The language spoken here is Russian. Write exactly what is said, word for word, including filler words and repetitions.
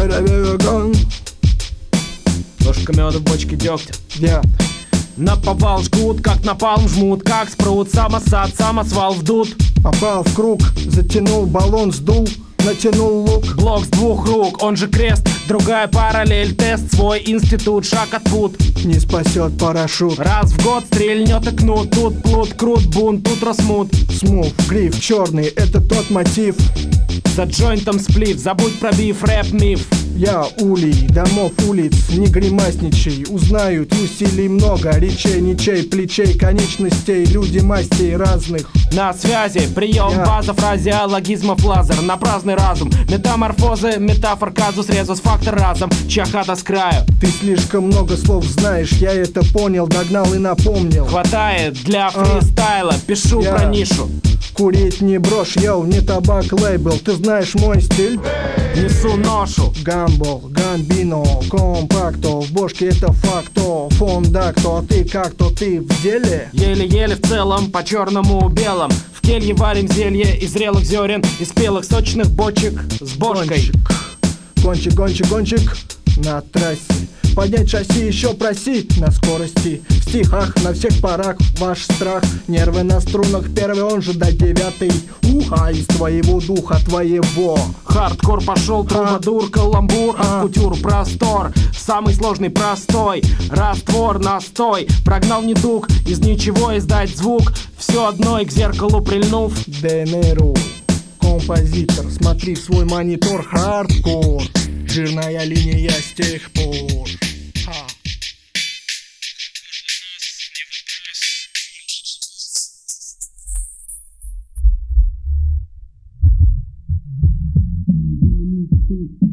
Перевеган. Ложка меда в бочке дегтя. Я Наповал жгут, как напалм жмут, как спрут. Самосад, самосвал вдут. попал в круг, затянул баллон, сдул, натянул лук. Блок с двух рук, он же крест. Другая параллель, тест, свой институт, шаг от пут. Не спасет парашют. Раз в год стрельнет и кнут. Тут плут, крут, бунт, тут расмут. Смув, гриф черный, это тот мотив. За джойнтом сплив, забудь про биф, рэп, миф. Я улей, домов, улиц, не гримасничай. Узнают усилий много, речей, ничей, плечей, конечностей. Люди мастей разных. На связи, прием, Я. база, фразеологизмов, лазер. На праздный разум, метаморфозы, метафор, казус, резус, фактор разом. Чья хата с краю. Ты слишком много слов знаешь, я это понял, догнал и напомнил. Хватает для фристайла, пишу Я. про нишу. Курить не брошь, йоу, не табак, лейбл. Ты знаешь мой стиль? Несу ношу. Гамбл, гамбино, компакто. В бошке это факто, фондакто. А ты как-то, ты в деле? Еле-еле в целом, по черному белом. В келье варим зелье из зрелых зерен, из спелых сочных бочек с бошкой. Гонщик, гонщик, гонщик на трассе. Поднять шасси, еще проси на скорости. В стихах, на всех парах ваш страх. Нервы на струнах, первый, он же до девятый. Уха из твоего духа, твоего. Хардкор пошел, трубадур, каламбур, А. кутюр, простор. Самый сложный простой, раствор, настой. Прогнал недуг, из ничего издать звук. Все одной к зеркалу прильнув. ДНРу, композитор, смотри в свой монитор. Хардкор, жирная линия с тех пор. Ха. Thank you.